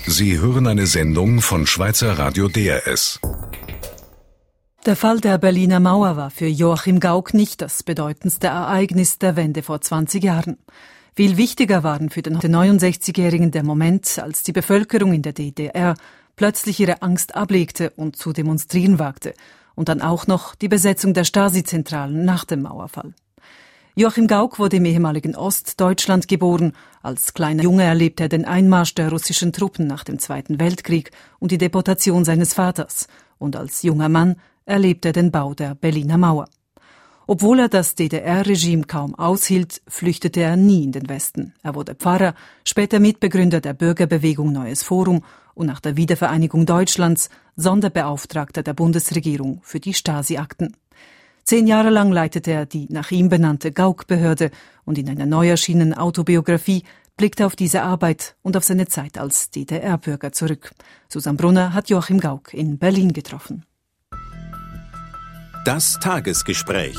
Sie hören eine Sendung von Schweizer Radio DRS. Der Fall der Berliner Mauer war für Joachim Gauck nicht das bedeutendste Ereignis der Wende vor 20 Jahren. Viel wichtiger waren für den 69-Jährigen der Moment, als die Bevölkerung in der DDR plötzlich ihre Angst ablegte und zu demonstrieren wagte. Und dann auch noch die Besetzung der Stasi-Zentralen nach dem Mauerfall. Joachim Gauck wurde im ehemaligen Ostdeutschland geboren. Als kleiner Junge erlebte er den Einmarsch der russischen Truppen nach dem Zweiten Weltkrieg und die Deportation seines Vaters. Und als junger Mann erlebte er den Bau der Berliner Mauer. Obwohl er das DDR-Regime kaum aushielt, flüchtete er nie in den Westen. Er wurde Pfarrer, später Mitbegründer der Bürgerbewegung Neues Forum und nach der Wiedervereinigung Deutschlands Sonderbeauftragter der Bundesregierung für die Stasi-Akten. 10 Jahre lang leitete er die nach ihm benannte Gauck-Behörde und in einer neu erschienenen Autobiografie blickt er auf diese Arbeit und auf seine Zeit als DDR-Bürger zurück. Susanne Brunner hat Joachim Gauck in Berlin getroffen. Das Tagesgespräch.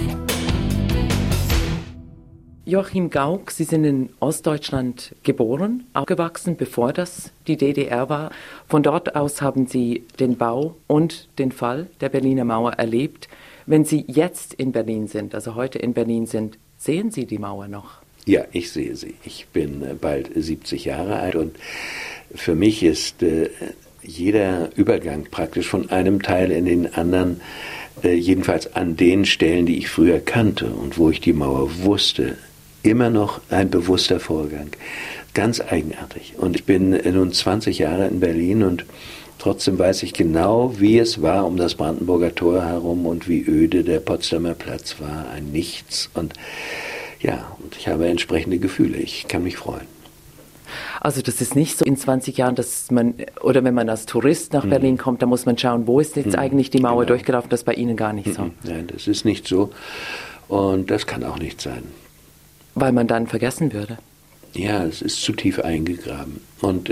Joachim Gauck, Sie sind in Ostdeutschland geboren, aufgewachsen, bevor das die DDR war. Von dort aus haben Sie den Bau und den Fall der Berliner Mauer erlebt. Wenn Sie jetzt in Berlin sind, also heute in Berlin sind, sehen Sie die Mauer noch? Ja, ich sehe sie. Ich bin bald 70 Jahre alt und für mich ist jeder Übergang praktisch von einem Teil in den anderen, jedenfalls an den Stellen, die ich früher kannte und wo ich die Mauer wusste, immer noch ein bewusster Vorgang. Ganz eigenartig. Und ich bin nun 20 Jahre in Berlin und trotzdem weiß ich genau, wie es war um das Brandenburger Tor herum und wie öde der Potsdamer Platz war. Ein Nichts. Und ja, und ich habe entsprechende Gefühle. Ich kann mich freuen. Also das ist nicht so in 20 Jahren, dass man, oder wenn man als Tourist nach Berlin kommt, da muss man schauen, wo ist jetzt eigentlich die Mauer durchgelaufen. Das ist bei Ihnen gar nicht so. Nein, das ist nicht so. Und das kann auch nicht sein. Weil man dann vergessen würde. Ja, es ist zu tief eingegraben. Und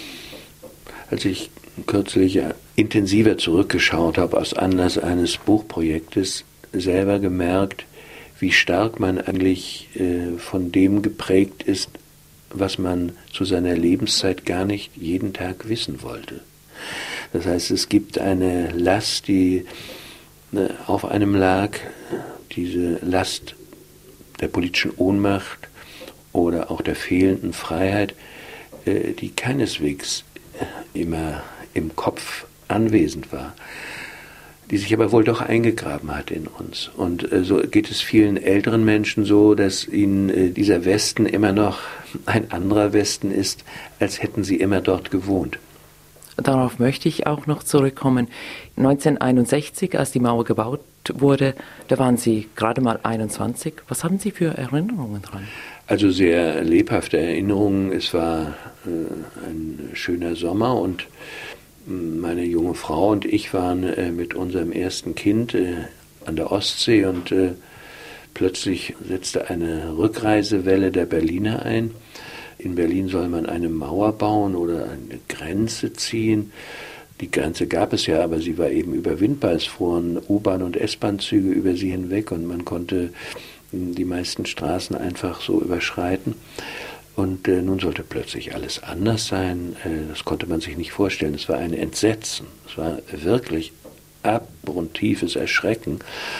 als ich kürzlich intensiver zurückgeschaut habe aus Anlass eines Buchprojektes, selber gemerkt, wie stark man eigentlich von dem geprägt ist, was man zu seiner Lebenszeit gar nicht jeden Tag wissen wollte. Das heißt, es gibt eine Last, die auf einem lag, diese Last der politischen Ohnmacht oder auch der fehlenden Freiheit, die keineswegs immer im Kopf anwesend war, die sich aber wohl doch eingegraben hat in uns. Und so geht es vielen älteren Menschen so, dass ihnen dieser Westen immer noch ein anderer Westen ist, als hätten sie immer dort gewohnt. Darauf möchte ich auch noch zurückkommen. 1961, als die Mauer gebaut wurde, da waren Sie gerade mal 21. Was haben Sie für Erinnerungen dran? Also sehr lebhafte Erinnerungen. Es war ein schöner Sommer und meine junge Frau und ich waren mit unserem ersten Kind an der Ostsee und plötzlich setzte eine Rückreisewelle der Berliner ein. In Berlin soll man eine Mauer bauen oder eine Grenze ziehen. Die Grenze gab es ja, aber sie war eben überwindbar. Es fuhren U-Bahn- und S-Bahn-Züge über sie hinweg und man konnte die meisten Straßen einfach so überschreiten. Und nun sollte plötzlich alles anders sein. Das konnte man sich nicht vorstellen. Es war ein Entsetzen. Es war wirklich abgrundtiefes Erschrecken.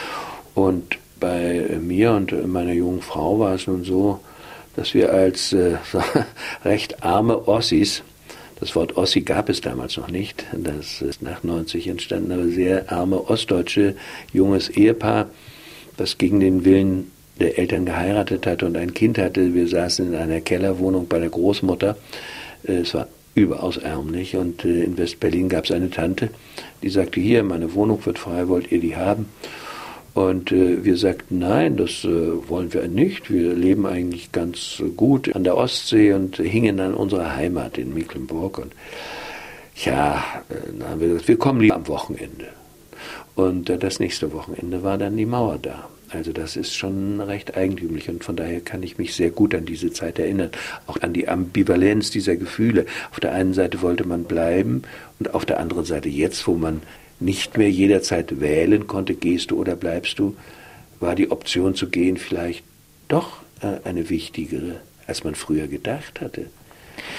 Und bei mir und meiner jungen Frau war es nun so, dass wir als recht arme Ossis, das Wort Ossi gab es damals noch nicht, das ist nach 90 entstanden, aber sehr arme ostdeutsche junges Ehepaar, das gegen den Willen der Eltern geheiratet hatte und ein Kind hatte. Wir saßen in einer Kellerwohnung bei der Großmutter. Es war überaus ärmlich und in West-Berlin gab es eine Tante, die sagte, hier, meine Wohnung wird frei, wollt ihr die haben? Und wir sagten, nein, das wollen wir nicht. Wir leben eigentlich ganz gut an der Ostsee und hingen an unserer Heimat in Mecklenburg. Und ja, dann haben wir gesagt, wir kommen lieber am Wochenende. Und das nächste Wochenende war dann die Mauer da. Also das ist schon recht eigentümlich und von daher kann ich mich sehr gut an diese Zeit erinnern. Auch an die Ambivalenz dieser Gefühle. Auf der einen Seite wollte man bleiben und auf der anderen Seite jetzt, wo man nicht mehr jederzeit wählen konnte, gehst du oder bleibst du, war die Option zu gehen vielleicht doch eine wichtigere, als man früher gedacht hatte.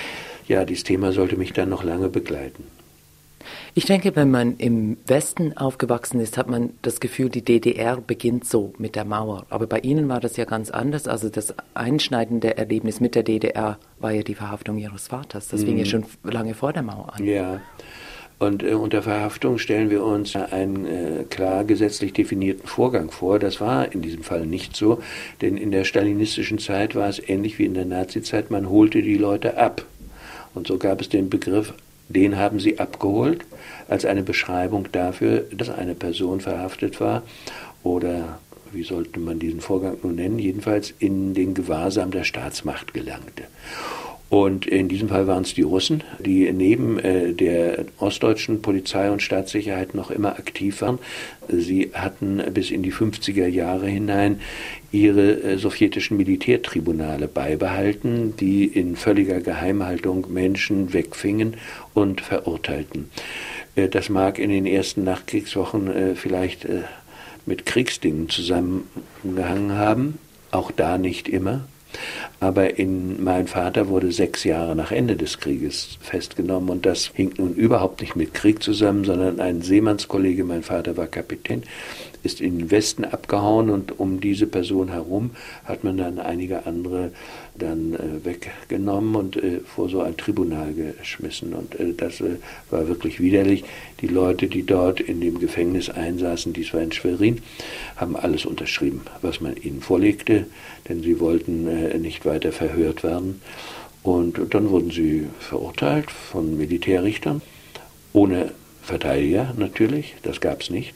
ja, dieses Thema sollte mich dann noch lange begleiten. Ich denke, wenn man im Westen aufgewachsen ist, hat man das Gefühl, die DDR beginnt so mit der Mauer. Aber bei Ihnen war das ja ganz anders. Also das einschneidende Erlebnis mit der DDR war ja die Verhaftung Ihres Vaters. Das fing ja schon lange vor der Mauer an. Ja, und unter Verhaftung stellen wir uns einen klar gesetzlich definierten Vorgang vor. Das war in diesem Fall nicht so, denn in der stalinistischen Zeit war es ähnlich wie in der Nazizeit, man holte die Leute ab. Und so gab es den Begriff, den haben sie abgeholt, als eine Beschreibung dafür, dass eine Person verhaftet war oder, wie sollte man diesen Vorgang nun nennen, jedenfalls in den Gewahrsam der Staatsmacht gelangte. Und in diesem Fall waren es die Russen, die neben der ostdeutschen Polizei und Staatssicherheit noch immer aktiv waren. Sie hatten bis in die 50er Jahre hinein ihre sowjetischen Militärtribunale beibehalten, die in völliger Geheimhaltung Menschen wegfingen und verurteilten. Das mag in den ersten Nachkriegswochen vielleicht mit Kriegsdingen zusammengehangen haben, auch da nicht immer. Aber mein Vater wurde 6 Jahre nach Ende des Krieges festgenommen und das hing nun überhaupt nicht mit Krieg zusammen, sondern ein Seemannskollege, mein Vater war Kapitän, ist in den Westen abgehauen und um diese Person herum hat man dann einige andere dann weggenommen und vor so ein Tribunal geschmissen. Und das war wirklich widerlich. Die Leute, die dort in dem Gefängnis einsaßen, dies war in Schwerin, haben alles unterschrieben, was man ihnen vorlegte, denn sie wollten nicht weiter verhört werden. Und dann wurden sie verurteilt von Militärrichtern, ohne Verteidiger natürlich, das gab es nicht.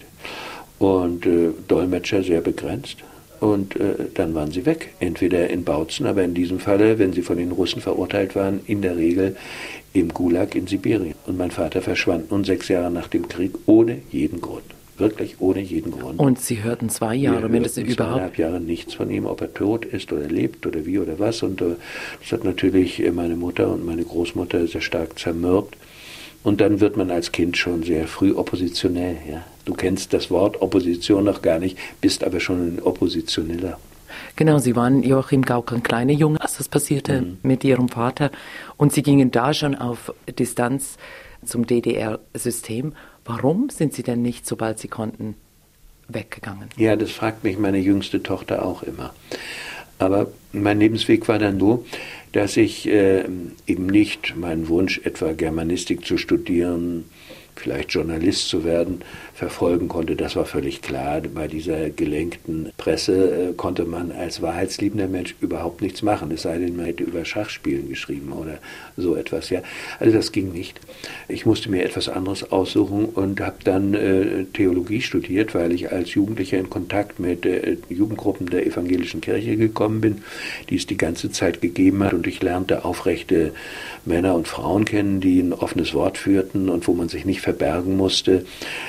Und Dolmetscher sehr begrenzt. Und dann waren sie weg, entweder in Bautzen, aber in diesem Falle, wenn sie von den Russen verurteilt waren, in der Regel im Gulag in Sibirien. Und mein Vater verschwand nun 6 Jahre nach dem Krieg ohne jeden Grund. Wirklich ohne jeden Grund. Und Sie hörten 2 Jahre mindestens überhaupt? 2,5 Jahre nichts von ihm, ob er tot ist oder lebt oder wie oder was. Und das hat natürlich meine Mutter und meine Großmutter sehr stark zermürbt. Und dann wird man als Kind schon sehr früh oppositionell. Ja? Du kennst das Wort Opposition noch gar nicht, bist aber schon ein Oppositioneller. Genau, Sie waren Joachim Gauck ein kleiner Junge, als das passierte mit Ihrem Vater. Und Sie gingen da schon auf Distanz zum DDR-System. Warum sind Sie denn nicht, sobald Sie konnten, weggegangen? Ja, das fragt mich meine jüngste Tochter auch immer. Aber mein Lebensweg war dann so, dass ich eben nicht meinen Wunsch, etwa Germanistik zu studieren, vielleicht Journalist zu werden, verfolgen konnte. Das war völlig klar. Bei dieser gelenkten Presse konnte man als wahrheitsliebender Mensch überhaupt nichts machen, es sei denn, man hätte über Schachspielen geschrieben oder so etwas. Ja. Also das ging nicht. Ich musste mir etwas anderes aussuchen und habe dann Theologie studiert, weil ich als Jugendlicher in Kontakt mit Jugendgruppen der evangelischen Kirche gekommen bin, die es die ganze Zeit gegeben hat. Und ich lernte aufrechte Männer und Frauen kennen, die ein offenes Wort führten und wo man sich nicht verbergen musste,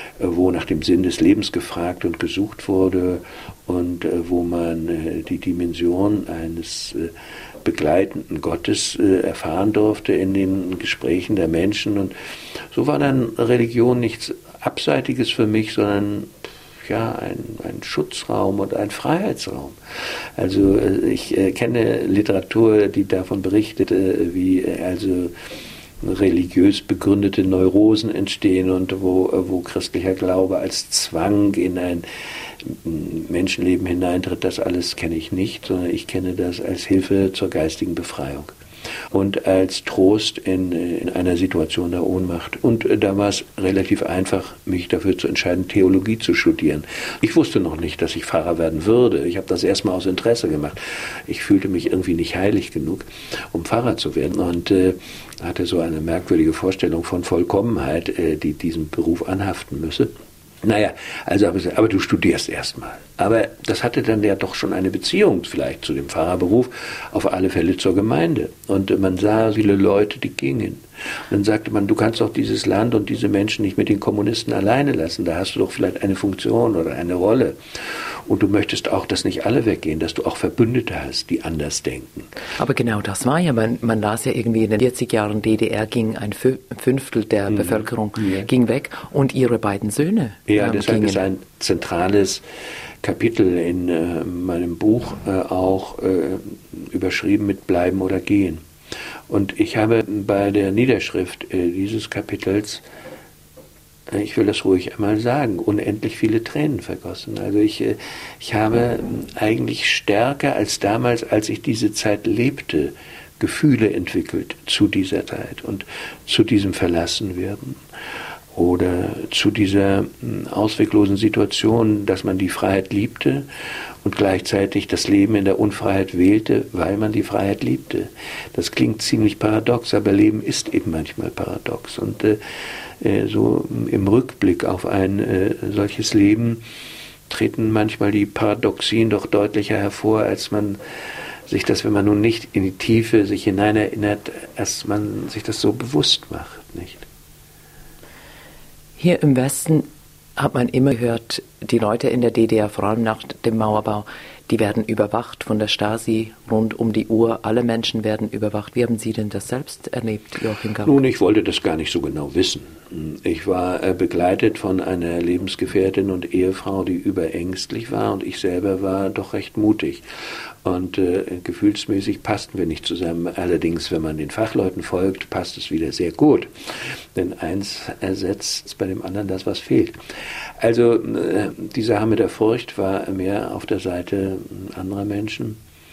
wo nach dem Sinn des Lebens gefragt und gesucht wurde und wo man die Dimension eines begleitenden Gottes erfahren durfte in den Gesprächen der Menschen. Und so war dann Religion nichts Abseitiges für mich, sondern ja, ein Schutzraum und ein Freiheitsraum. Also ich kenne Literatur, die davon berichtet, wie also religiös begründete Neurosen entstehen und wo christlicher Glaube als Zwang in ein Menschenleben hineintritt. Das alles kenne ich nicht, sondern ich kenne das als Hilfe zur geistigen Befreiung und als Trost in einer Situation der Ohnmacht. Und da war es relativ einfach, mich dafür zu entscheiden, Theologie zu studieren. Ich wusste noch nicht, dass ich Pfarrer werden würde. Ich habe das erstmal aus Interesse gemacht. Ich fühlte mich irgendwie nicht heilig genug, um Pfarrer zu werden und hatte so eine merkwürdige Vorstellung von Vollkommenheit, die diesem Beruf anhaften müsse. Naja, also habe ich gesagt, aber du studierst erstmal. Aber das hatte dann ja doch schon eine Beziehung vielleicht zu dem Pfarrerberuf, auf alle Fälle zur Gemeinde. Und man sah viele Leute, die gingen. Und dann sagte man, du kannst doch dieses Land und diese Menschen nicht mit den Kommunisten alleine lassen. Da hast du doch vielleicht eine Funktion oder eine Rolle. Und du möchtest auch, dass nicht alle weggehen, dass du auch Verbündete hast, die anders denken. Aber genau das war ja, man las ja irgendwie in den 40 Jahren DDR ging ein Fünftel der Bevölkerung ging weg und ihre beiden Söhne Ja, deshalb ist ein zentrales Kapitel in meinem Buch auch überschrieben mit Bleiben oder Gehen. Und ich habe bei der Niederschrift dieses Kapitels, ich will das ruhig einmal sagen, unendlich viele Tränen vergossen. Also ich habe eigentlich stärker als damals, als ich diese Zeit lebte, Gefühle entwickelt zu dieser Zeit und zu diesem Verlassenwerden oder zu dieser ausweglosen Situation, dass man die Freiheit liebte und gleichzeitig das Leben in der Unfreiheit wählte, weil man die Freiheit liebte. Das klingt ziemlich paradox, aber Leben ist eben manchmal paradox. Und so im Rückblick auf ein solches Leben treten manchmal die Paradoxien doch deutlicher hervor, als man sich das, wenn man nun nicht in die Tiefe sich hinein erinnert, als man sich das so bewusst macht, nicht? Hier im Westen hat man immer gehört, die Leute in der DDR, vor allem nach dem Mauerbau, die werden überwacht von der Stasi rund um die Uhr. Alle Menschen werden überwacht. Wie haben Sie denn das selbst erlebt, Joachim Gauck? Nun, ich wollte das gar nicht so genau wissen. Ich war begleitet von einer Lebensgefährtin und Ehefrau, die überängstlich war, und ich selber war doch recht mutig. Und gefühlsmäßig passten wir nicht zusammen. Allerdings, wenn man den Fachleuten folgt, passt es wieder sehr gut. Denn eins ersetzt bei dem anderen das, was fehlt. Also die Sache mit der Furcht war mehr auf der Seite anderer Menschen.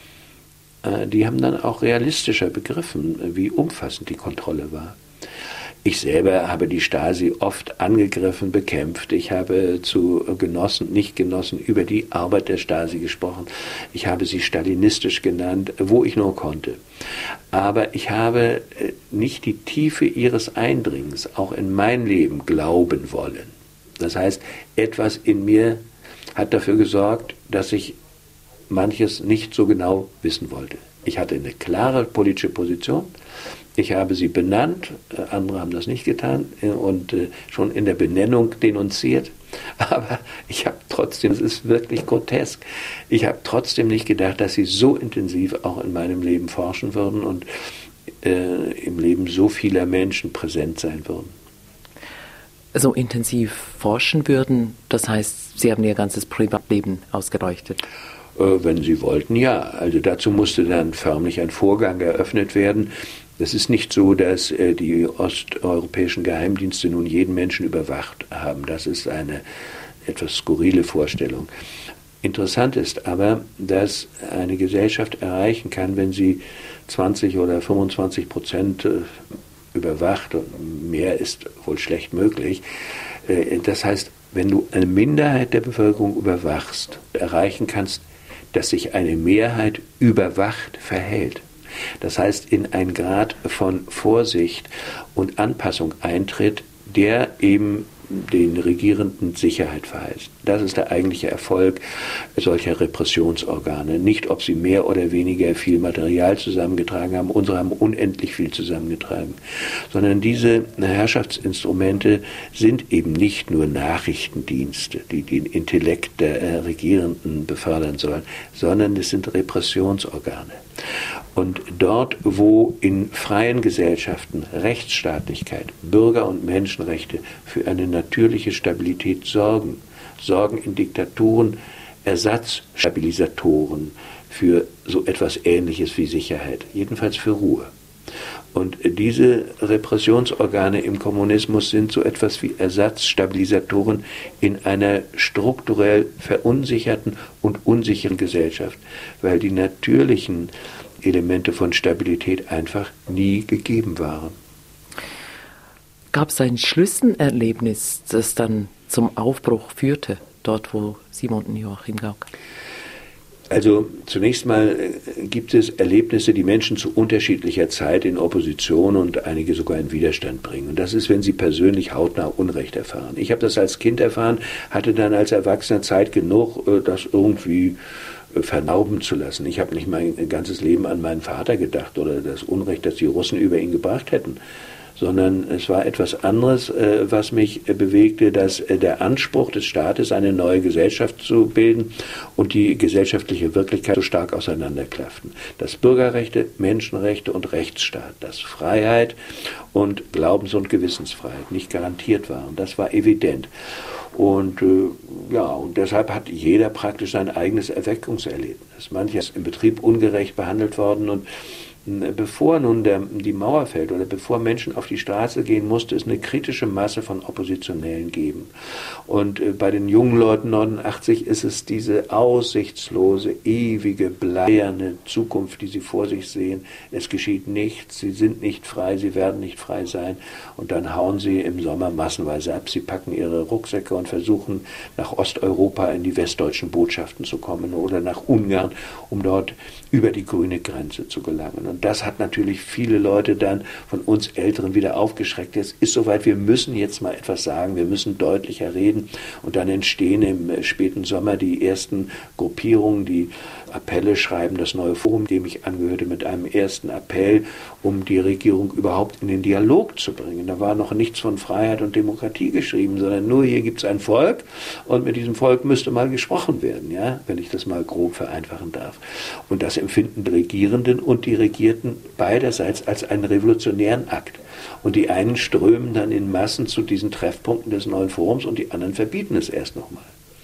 Die haben dann auch realistischer begriffen, wie umfassend die Kontrolle war. Ich selber habe die Stasi oft angegriffen, bekämpft. Ich habe zu Genossen, Nicht-Genossen über die Arbeit der Stasi gesprochen. Ich habe sie stalinistisch genannt, wo ich nur konnte. Aber ich habe nicht die Tiefe ihres Eindringens auch in mein Leben glauben wollen. Das heißt, etwas in mir hat dafür gesorgt, dass ich manches nicht so genau wissen wollte. Ich hatte eine klare politische Position. Ich habe sie benannt, andere haben das nicht getan und schon in der Benennung denunziert. Aber ich habe trotzdem, es ist wirklich grotesk, ich habe trotzdem nicht gedacht, dass sie so intensiv auch in meinem Leben forschen würden und im Leben so vieler Menschen präsent sein würden. So intensiv forschen würden, das heißt, Sie haben Ihr ganzes Privatleben ausgeleuchtet? Wenn Sie wollten, ja. Also dazu musste dann förmlich ein Vorgang eröffnet werden. Es ist nicht so, dass die osteuropäischen Geheimdienste nun jeden Menschen überwacht haben. Das ist eine etwas skurrile Vorstellung. Interessant ist aber, dass eine Gesellschaft erreichen kann, wenn sie 20 oder 25% überwacht, und mehr ist wohl schlecht möglich. Das heißt, wenn du eine Minderheit der Bevölkerung überwachst, erreichen kannst, dass sich eine Mehrheit überwacht verhält. Das heißt, in einen Grad von Vorsicht und Anpassung eintritt, der eben den Regierenden Sicherheit verheißt. Das ist der eigentliche Erfolg solcher Repressionsorgane. Nicht, ob sie mehr oder weniger viel Material zusammengetragen haben, unsere haben unendlich viel zusammengetragen, sondern diese Herrschaftsinstrumente sind eben nicht nur Nachrichtendienste, die den Intellekt der Regierenden befördern sollen, sondern es sind Repressionsorgane. Und dort, wo in freien Gesellschaften Rechtsstaatlichkeit, Bürger- und Menschenrechte für eine natürliche Stabilität sorgen in Diktaturen Ersatzstabilisatoren für so etwas Ähnliches wie Sicherheit, jedenfalls für Ruhe. Und diese Repressionsorgane im Kommunismus sind so etwas wie Ersatzstabilisatoren in einer strukturell verunsicherten und unsicheren Gesellschaft, weil die natürlichen Elemente von Stabilität einfach nie gegeben waren. Gab es ein Schlüsselerlebnis, das dann zum Aufbruch führte, dort wo Sie wohnten, Joachim Gauck? Also zunächst mal gibt es Erlebnisse, die Menschen zu unterschiedlicher Zeit in Opposition und einige sogar in Widerstand bringen. Und das ist, wenn sie persönlich hautnah Unrecht erfahren. Ich habe das als Kind erfahren, hatte dann als Erwachsener Zeit genug, das irgendwie vernauben zu lassen. Ich habe nicht mein ganzes Leben an meinen Vater gedacht oder das Unrecht, das die Russen über ihn gebracht hätten, sondern es war etwas anderes, was mich bewegte, dass der Anspruch des Staates, eine neue Gesellschaft zu bilden und die gesellschaftliche Wirklichkeit so stark auseinanderklafften. Dass Bürgerrechte, Menschenrechte und Rechtsstaat, dass Freiheit und Glaubens- und Gewissensfreiheit nicht garantiert waren. Das war evident. Und und deshalb hat jeder praktisch sein eigenes Erweckungserlebnis. Mancher ist im Betrieb ungerecht behandelt worden und Bevor nun die Mauer fällt oder bevor Menschen auf die Straße gehen, musste es eine kritische Masse von Oppositionellen geben. Und bei den jungen Leuten 89 ist es diese aussichtslose, ewige, bleierne Zukunft, die sie vor sich sehen. Es geschieht nichts, sie sind nicht frei, sie werden nicht frei sein. Und dann hauen sie im Sommer massenweise ab. Sie packen ihre Rucksäcke und versuchen nach Osteuropa in die westdeutschen Botschaften zu kommen oder nach Ungarn, um dort über die grüne Grenze zu gelangen. Und das hat natürlich viele Leute dann von uns Älteren wieder aufgeschreckt. Es ist soweit, wir müssen jetzt mal etwas sagen, wir müssen deutlicher reden. Und dann entstehen im späten Sommer die ersten Gruppierungen, die Appelle schreiben, das neue Forum, dem ich angehörte, mit einem ersten Appell, um die Regierung überhaupt in den Dialog zu bringen. Da war noch nichts von Freiheit und Demokratie geschrieben, sondern nur, hier gibt es ein Volk und mit diesem Volk müsste mal gesprochen werden, ja, wenn ich das mal grob vereinfachen darf. Und das empfinden die Regierenden und die Regierten beiderseits als einen revolutionären Akt. Und die einen strömen dann in Massen zu diesen Treffpunkten des neuen Forums und die anderen verbieten es erst nochmal.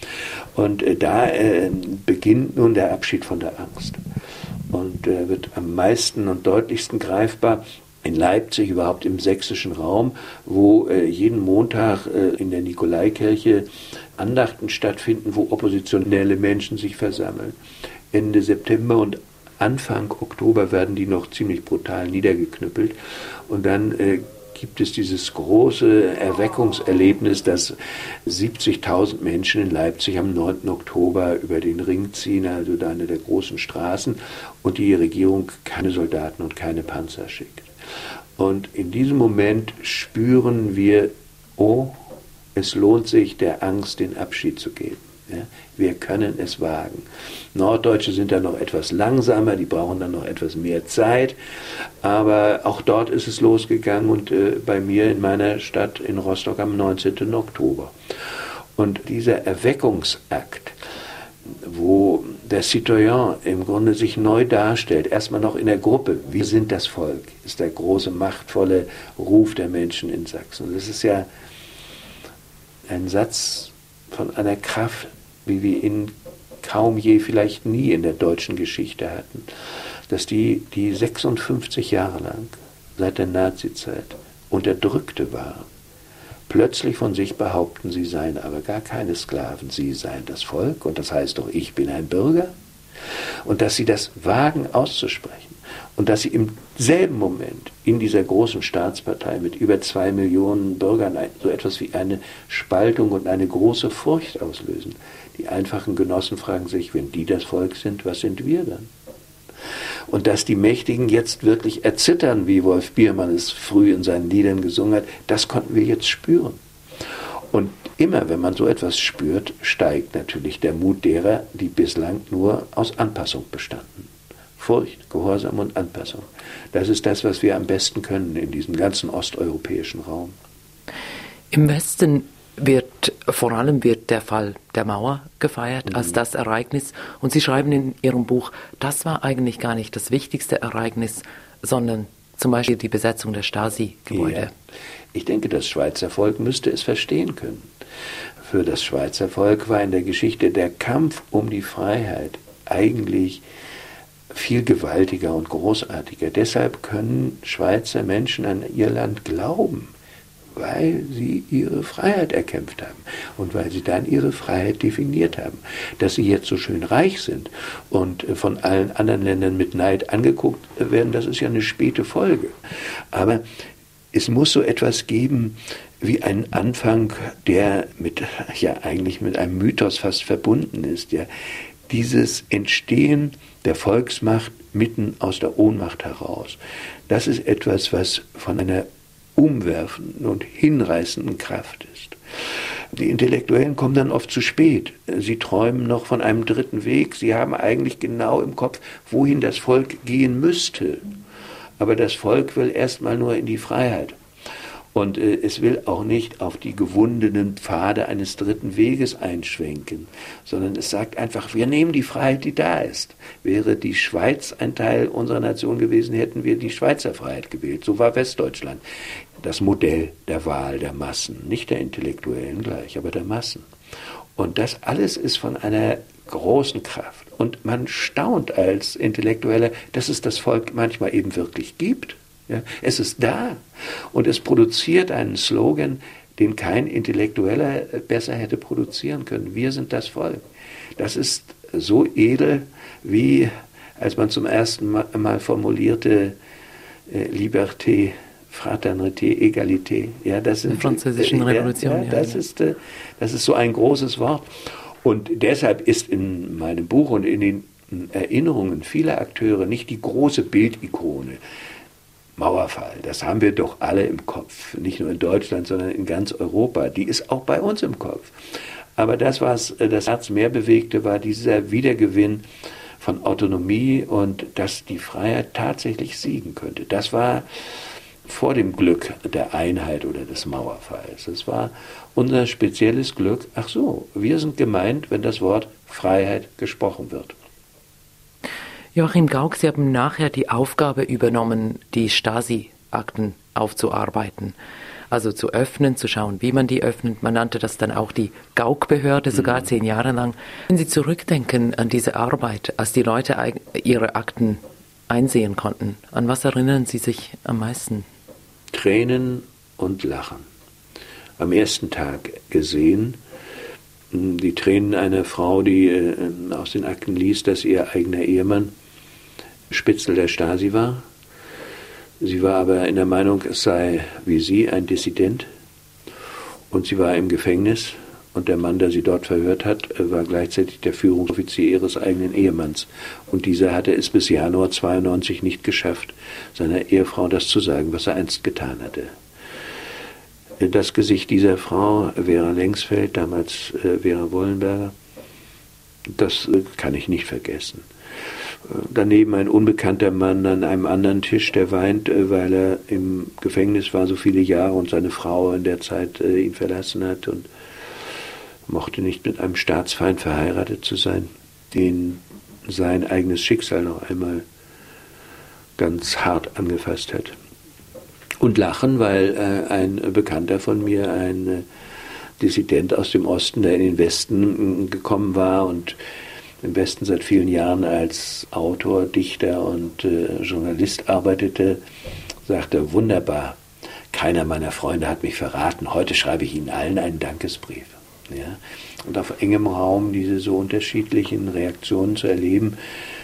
Und da beginnt nun der Abschied von der Angst. Und wird am meisten und deutlichsten greifbar in Leipzig, überhaupt im sächsischen Raum, wo jeden Montag in der Nikolaikirche Andachten stattfinden, wo oppositionelle Menschen sich versammeln. Ende September und Anfang Oktober werden die noch ziemlich brutal niedergeknüppelt. Und dann gibt es dieses große Erweckungserlebnis, dass 70.000 Menschen in Leipzig am 9. Oktober über den Ring ziehen, also da eine der großen Straßen, und die Regierung keine Soldaten und keine Panzer schickt. Und in diesem Moment spüren wir, oh, es lohnt sich, der Angst den Abschied zu geben. Ja, wir können es wagen. Norddeutsche sind da noch etwas langsamer, die brauchen dann noch etwas mehr Zeit, aber auch dort ist es losgegangen und bei mir in meiner Stadt in Rostock am 19. Oktober. Und dieser Erweckungsakt, wo der Citoyen im Grunde sich neu darstellt, erstmal noch in der Gruppe, wir sind das Volk, ist der große, machtvolle Ruf der Menschen in Sachsen. Das ist ja ein Satz von einer Kraft, wie wir ihn kaum je, vielleicht nie in der deutschen Geschichte hatten, dass die 56 Jahre lang, seit der Nazizeit, Unterdrückte waren, plötzlich von sich behaupten, sie seien aber gar keine Sklaven, sie seien das Volk, und das heißt doch, ich bin ein Bürger, und dass sie das wagen auszusprechen. Und dass sie im selben Moment in dieser großen Staatspartei mit über 2 Millionen Bürgern so etwas wie eine Spaltung und eine große Furcht auslösen. Die einfachen Genossen fragen sich, wenn die das Volk sind, was sind wir dann? Und dass die Mächtigen jetzt wirklich erzittern, wie Wolf Biermann es früh in seinen Liedern gesungen hat, das konnten wir jetzt spüren. Und immer, wenn man so etwas spürt, steigt natürlich der Mut derer, die bislang nur aus Anpassung bestanden. Furcht, Gehorsam und Anpassung. Das ist das, was wir am besten können in diesem ganzen osteuropäischen Raum. Im Westen wird vor allem der Fall der Mauer gefeiert als das Ereignis. Und Sie schreiben in Ihrem Buch, das war eigentlich gar nicht das wichtigste Ereignis, sondern zum Beispiel die Besetzung der Stasi-Gebäude. Ja. Ich denke, das Schweizer Volk müsste es verstehen können. Für das Schweizer Volk war in der Geschichte der Kampf um die Freiheit eigentlich viel gewaltiger und großartiger. Deshalb können Schweizer Menschen an ihr Land glauben, weil sie ihre Freiheit erkämpft haben und weil sie dann ihre Freiheit definiert haben. Dass sie jetzt so schön reich sind und von allen anderen Ländern mit Neid angeguckt werden, das ist ja eine späte Folge. Aber es muss so etwas geben wie einen Anfang, der eigentlich mit einem Mythos fast verbunden ist. Ja. Dieses Entstehen der Volksmacht mitten aus der Ohnmacht heraus, das ist etwas, was von einer umwerfenden und hinreißenden Kraft ist. Die Intellektuellen kommen dann oft zu spät. Sie träumen noch von einem dritten Weg. Sie haben eigentlich genau im Kopf, wohin das Volk gehen müsste. Aber das Volk will erstmal nur in die Freiheit. Und es will auch nicht auf die gewundenen Pfade eines dritten Weges einschwenken, sondern es sagt einfach, wir nehmen die Freiheit, die da ist. Wäre die Schweiz ein Teil unserer Nation gewesen, hätten wir die Schweizer Freiheit gewählt. So war Westdeutschland das Modell der Wahl der Massen, nicht der Intellektuellen gleich, aber der Massen. Und das alles ist von einer großen Kraft. Und man staunt als Intellektueller, dass es das Volk manchmal eben wirklich gibt. Ja, es ist da und es produziert einen Slogan, den kein Intellektueller besser hätte produzieren können. Wir sind das Volk. Das ist so edel, wie als man zum ersten Mal formulierte Liberté, Fraternité, Egalité. Ja, das sind, der französischen Revolution. Das ist so ein großes Wort. Und deshalb ist in meinem Buch und in den Erinnerungen vieler Akteure nicht die große Bildikone Mauerfall. Das haben wir doch alle im Kopf. Nicht nur in Deutschland, sondern in ganz Europa. Die ist auch bei uns im Kopf. Aber das, was das Herz mehr bewegte, war dieser Wiedergewinn von Autonomie und dass die Freiheit tatsächlich siegen könnte. Das war vor dem Glück der Einheit oder des Mauerfalls. Das war unser spezielles Glück. Ach so, wir sind gemeint, wenn das Wort Freiheit gesprochen wird. Joachim Gauck, Sie haben nachher die Aufgabe übernommen, die Stasi-Akten aufzuarbeiten. Also zu öffnen, zu schauen, wie man die öffnet. Man nannte das dann auch die Gauck-Behörde, sogar 10 Jahre lang. Wenn Sie zurückdenken an diese Arbeit, als die Leute ihre Akten einsehen konnten, an was erinnern Sie sich am meisten? Tränen und Lachen. Am ersten Tag gesehen, die Tränen einer Frau, die aus den Akten liest, dass ihr eigener Ehemann Spitzel der Stasi war. Sie war aber in der Meinung, es sei wie sie ein Dissident. Und sie war im Gefängnis. Und der Mann, der sie dort verhört hat, war gleichzeitig der Führungsoffizier ihres eigenen Ehemanns. Und dieser hatte es bis Januar 1992 nicht geschafft, seiner Ehefrau das zu sagen, was er einst getan hatte. Das Gesicht dieser Frau, Vera Lengsfeld, damals Vera Wollenberger, das kann ich nicht vergessen. Daneben ein unbekannter Mann an einem anderen Tisch, der weint, weil er im Gefängnis war so viele Jahre und seine Frau in der Zeit ihn verlassen hat und mochte nicht mit einem Staatsfeind verheiratet zu sein, den sein eigenes Schicksal noch einmal ganz hart angefasst hat. Und lachen, weil ein Bekannter von mir, ein Dissident aus dem Osten, der in den Westen gekommen war und im Westen seit vielen Jahren als Autor, Dichter und Journalist arbeitete, sagte, wunderbar, keiner meiner Freunde hat mich verraten, heute schreibe ich Ihnen allen einen Dankesbrief. Ja? Und auf engem Raum diese so unterschiedlichen Reaktionen zu erleben,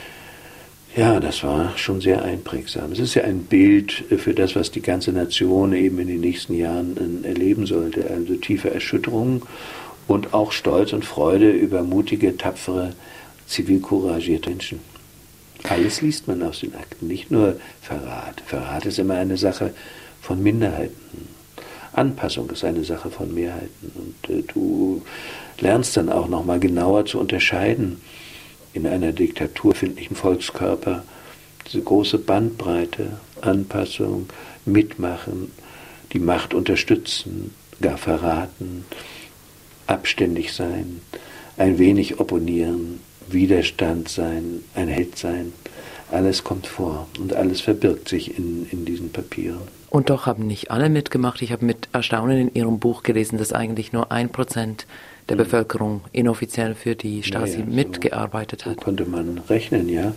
ja, das war schon sehr einprägsam. Es ist ja ein Bild für das, was die ganze Nation eben in den nächsten Jahren erleben sollte. Also tiefe Erschütterung und auch Stolz und Freude über mutige, tapfere, zivilcouragierte Menschen. Alles liest man aus den Akten, nicht nur Verrat. Verrat ist immer eine Sache von Minderheiten. Anpassung ist eine Sache von Mehrheiten. Und du lernst dann auch noch mal genauer zu unterscheiden in einer diktaturfindlichen Volkskörper diese große Bandbreite, Anpassung, Mitmachen, die Macht unterstützen, gar verraten, abständig sein, ein wenig opponieren, Widerstand sein, ein Held sein. Alles kommt vor und alles verbirgt sich in diesen Papieren. Und doch haben nicht alle mitgemacht. Ich habe mit Erstaunen in Ihrem Buch gelesen, dass eigentlich nur 1% der Bevölkerung inoffiziell für die Stasi mitgearbeitet hat. So konnte man rechnen, ja.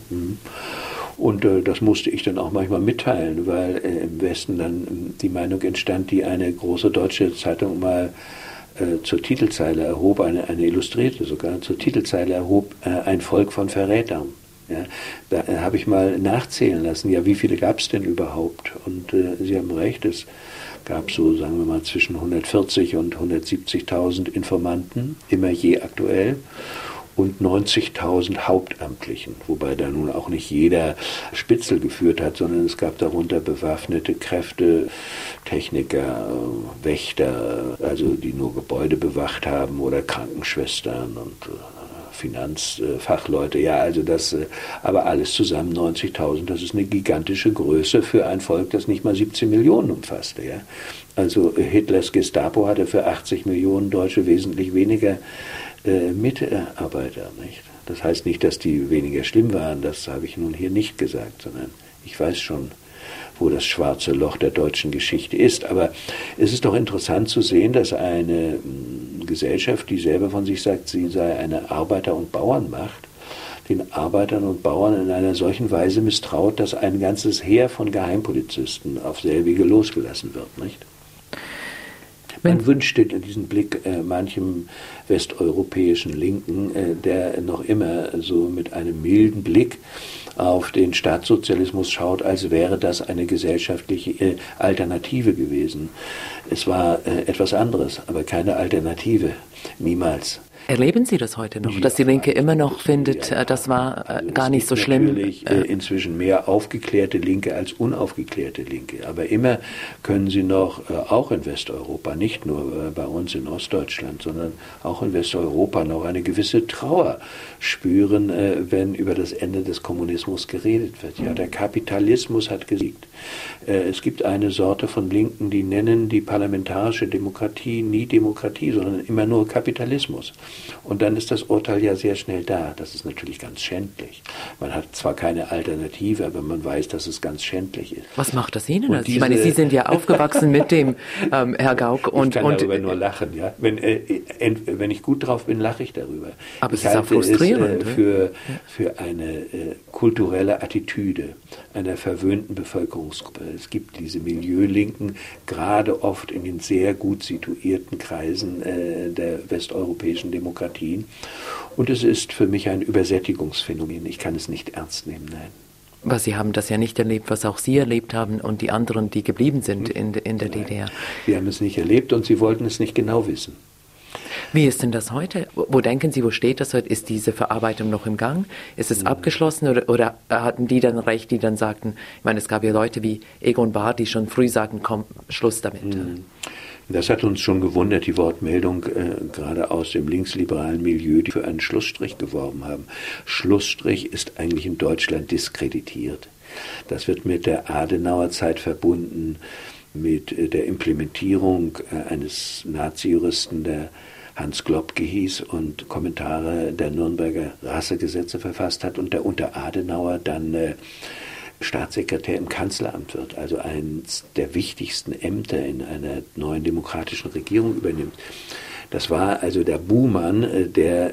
Und das musste ich dann auch manchmal mitteilen, weil im Westen dann die Meinung entstand, die eine große deutsche Zeitung mal zur Titelzeile erhob, eine Illustrierte sogar, zur Titelzeile erhob, ein Volk von Verrätern. Ja, da habe ich mal nachzählen lassen, ja, wie viele gab es denn überhaupt? Und Sie haben recht, es gab so, sagen wir mal, zwischen 140 und 170.000 Informanten, immer je aktuell, und 90.000 Hauptamtlichen, wobei da nun auch nicht jeder Spitzel geführt hat, sondern es gab darunter bewaffnete Kräfte, Techniker, Wächter, also die nur Gebäude bewacht haben oder Krankenschwestern und Finanzfachleute, ja, also das, aber alles zusammen 90.000, das ist eine gigantische Größe für ein Volk, das nicht mal 17 Millionen umfasste, ja. Also Hitlers Gestapo hatte für 80 Millionen Deutsche wesentlich weniger Mitarbeiter, nicht? Das heißt nicht, dass die weniger schlimm waren, das habe ich nun hier nicht gesagt, sondern ich weiß schon, wo das schwarze Loch der deutschen Geschichte ist. Aber es ist doch interessant zu sehen, dass eine Gesellschaft, die selber von sich sagt, sie sei eine Arbeiter- und Bauernmacht, den Arbeitern und Bauern in einer solchen Weise misstraut, dass ein ganzes Heer von Geheimpolizisten auf selbige losgelassen wird, nicht? Man wünschte diesen Blick manchem westeuropäischen Linken, der noch immer so mit einem milden Blick auf den Staatssozialismus schaut, als wäre das eine gesellschaftliche Alternative gewesen. Es war etwas anderes, aber keine Alternative. Niemals. Erleben Sie das heute noch, dass die Linke immer noch findet, das war gar nicht so schlimm? Natürlich inzwischen mehr aufgeklärte Linke als unaufgeklärte Linke. Aber immer können Sie noch, auch in Westeuropa, nicht nur bei uns in Ostdeutschland, sondern auch in Westeuropa noch eine gewisse Trauer spüren, wenn über das Ende des Kommunismus geredet wird. Ja, der Kapitalismus hat gesiegt. Es gibt eine Sorte von Linken, die nennen die parlamentarische Demokratie nie Demokratie, sondern immer nur Kapitalismus. Und dann ist das Urteil ja sehr schnell da. Das ist natürlich ganz schändlich. Man hat zwar keine Alternative, aber man weiß, dass es ganz schändlich ist. Was macht das Ihnen? Also ich meine, Sie sind ja aufgewachsen mit dem Herr Gauck. Ich kann darüber nur lachen. Ja? Wenn ich gut drauf bin, lache ich darüber. Aber es ist auch frustrierend. Für eine kulturelle Attitüde einer verwöhnten Bevölkerungsgruppe. Es gibt diese Milieulinken, gerade oft in den sehr gut situierten Kreisen der westeuropäischen Demokratien. Und es ist für mich ein Übersättigungsphänomen. Ich kann es nicht ernst nehmen, nein. Aber Sie haben das ja nicht erlebt, was auch Sie erlebt haben und die anderen, die geblieben sind in der DDR. Sie haben es nicht erlebt und Sie wollten es nicht genau wissen. Wie ist denn das heute? Wo denken Sie, wo steht das heute? Ist diese Verarbeitung noch im Gang? Ist es abgeschlossen oder hatten die dann recht, die dann sagten, ich meine, es gab ja Leute wie Egon Bahr, die schon früh sagten, komm, Schluss damit. Das hat uns schon gewundert, die Wortmeldung gerade aus dem linksliberalen Milieu, die für einen Schlussstrich geworben haben. Schlussstrich ist eigentlich in Deutschland diskreditiert. Das wird mit der Adenauerzeit verbunden, mit der Implementierung eines Nazi-Juristen, der Hans Globke hieß und Kommentare der Nürnberger Rassegesetze verfasst hat und der unter Adenauer dann Staatssekretär im Kanzleramt wird, also eines der wichtigsten Ämter in einer neuen demokratischen Regierung übernimmt. Das war also der Buhmann der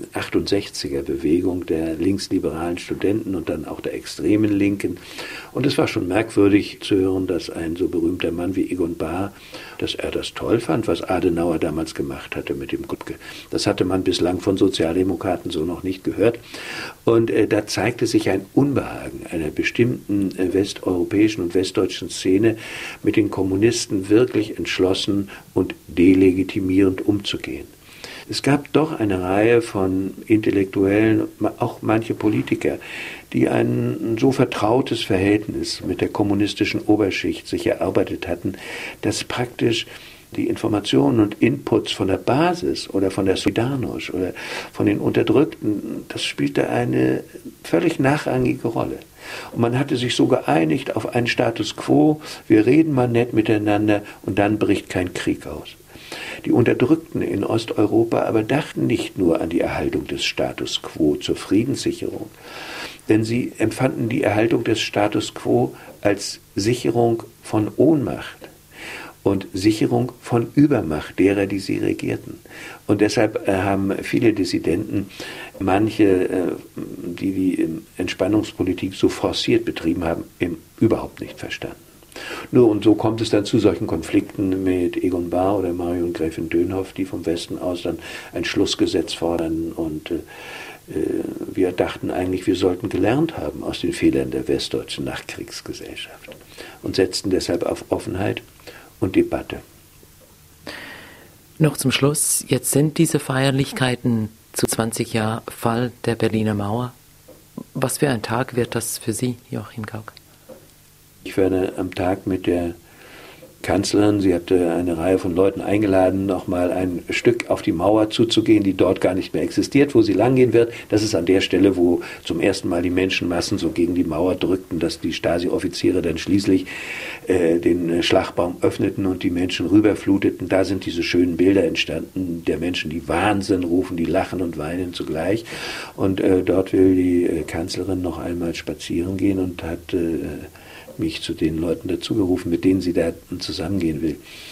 68er-Bewegung der linksliberalen Studenten und dann auch der extremen Linken. Und es war schon merkwürdig zu hören, dass ein so berühmter Mann wie Egon Bahr, dass er das toll fand, was Adenauer damals gemacht hatte mit dem Globke. Das hatte man bislang von Sozialdemokraten so noch nicht gehört. Und da zeigte sich ein Unbehagen einer bestimmten westeuropäischen und westdeutschen Szene, mit den Kommunisten wirklich entschlossen und delegitimierend umzugehen. Es gab doch eine Reihe von Intellektuellen, auch manche Politiker, die ein so vertrautes Verhältnis mit der kommunistischen Oberschicht sich erarbeitet hatten, dass praktisch die Informationen und Inputs von der Basis oder von der Solidarność oder von den Unterdrückten, das spielte eine völlig nachrangige Rolle. Und man hatte sich so geeinigt auf einen Status quo, wir reden mal nett miteinander und dann bricht kein Krieg aus. Die Unterdrückten in Osteuropa aber dachten nicht nur an die Erhaltung des Status quo zur Friedenssicherung, denn sie empfanden die Erhaltung des Status quo als Sicherung von Ohnmacht und Sicherung von Übermacht derer, die sie regierten. Und deshalb haben viele Dissidenten, manche, die die Entspannungspolitik so forciert betrieben haben, überhaupt nicht verstanden. Nur und so kommt es dann zu solchen Konflikten mit Egon Bahr oder Marion Gräfin Dönhoff, die vom Westen aus dann ein Schlussgesetz fordern. Und wir dachten eigentlich, wir sollten gelernt haben aus den Fehlern der westdeutschen Nachkriegsgesellschaft und setzten deshalb auf Offenheit und Debatte. Noch zum Schluss, jetzt sind diese Feierlichkeiten zu 20 Jahren Fall der Berliner Mauer. Was für ein Tag wird das für Sie, Joachim Gauck? Ich werde am Tag mit der Kanzlerin, sie hatte eine Reihe von Leuten eingeladen, nochmal ein Stück auf die Mauer zuzugehen, die dort gar nicht mehr existiert, wo sie langgehen wird. Das ist an der Stelle, wo zum ersten Mal die Menschenmassen so gegen die Mauer drückten, dass die Stasi-Offiziere dann schließlich den Schlagbaum öffneten und die Menschen rüberfluteten. Da sind diese schönen Bilder entstanden, der Menschen, die Wahnsinn rufen, die lachen und weinen zugleich. Und dort will die Kanzlerin noch einmal spazieren gehen und hat mich zu den Leuten dazugerufen, mit denen sie da zusammengehen will.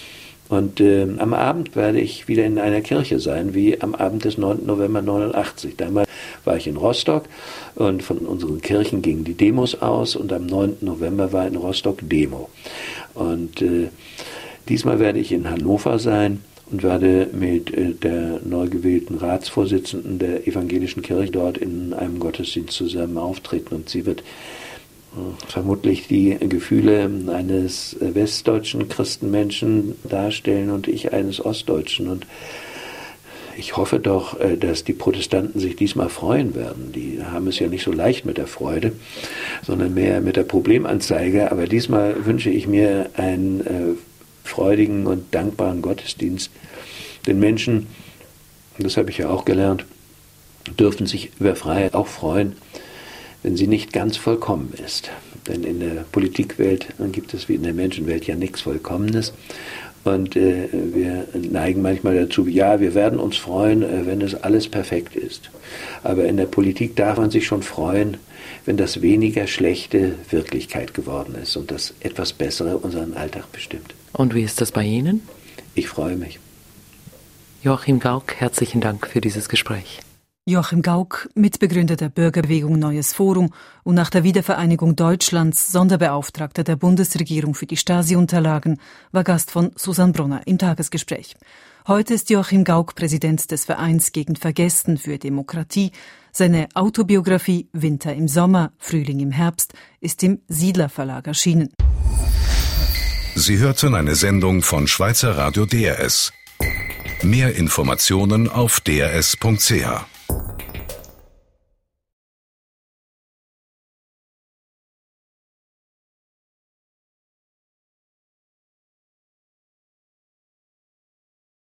Und am Abend werde ich wieder in einer Kirche sein, wie am Abend des 9. November 1989. Damals war ich in Rostock und von unseren Kirchen gingen die Demos aus und am 9. November war in Rostock Demo. Und diesmal werde ich in Hannover sein und werde mit der neu gewählten Ratsvorsitzenden der evangelischen Kirche dort in einem Gottesdienst zusammen auftreten. Und sie wird vermutlich die Gefühle eines westdeutschen Christenmenschen darstellen und ich eines ostdeutschen. Und ich hoffe doch, dass die Protestanten sich diesmal freuen werden. Die haben es ja nicht so leicht mit der Freude, sondern mehr mit der Problemanzeige. Aber diesmal wünsche ich mir einen freudigen und dankbaren Gottesdienst. Denn Menschen, das habe ich ja auch gelernt, dürfen sich über Freiheit auch freuen, wenn sie nicht ganz vollkommen ist. Denn in der Politikwelt gibt es wie in der Menschenwelt ja nichts Vollkommenes. Und wir neigen manchmal dazu, ja, wir werden uns freuen, wenn es alles perfekt ist. Aber in der Politik darf man sich schon freuen, wenn das weniger Schlechte Wirklichkeit geworden ist und das etwas Bessere unseren Alltag bestimmt. Und wie ist das bei Ihnen? Ich freue mich. Joachim Gauck, herzlichen Dank für dieses Gespräch. Joachim Gauck, Mitbegründer der Bürgerbewegung Neues Forum und nach der Wiedervereinigung Deutschlands Sonderbeauftragter der Bundesregierung für die Stasi-Unterlagen, war Gast von Susanne Brunner im Tagesgespräch. Heute ist Joachim Gauck Präsident des Vereins gegen Vergessen für Demokratie. Seine Autobiografie Winter im Sommer, Frühling im Herbst ist im Siedler Verlag erschienen. Sie hörten eine Sendung von Schweizer Radio DRS. Mehr Informationen auf drs.ch.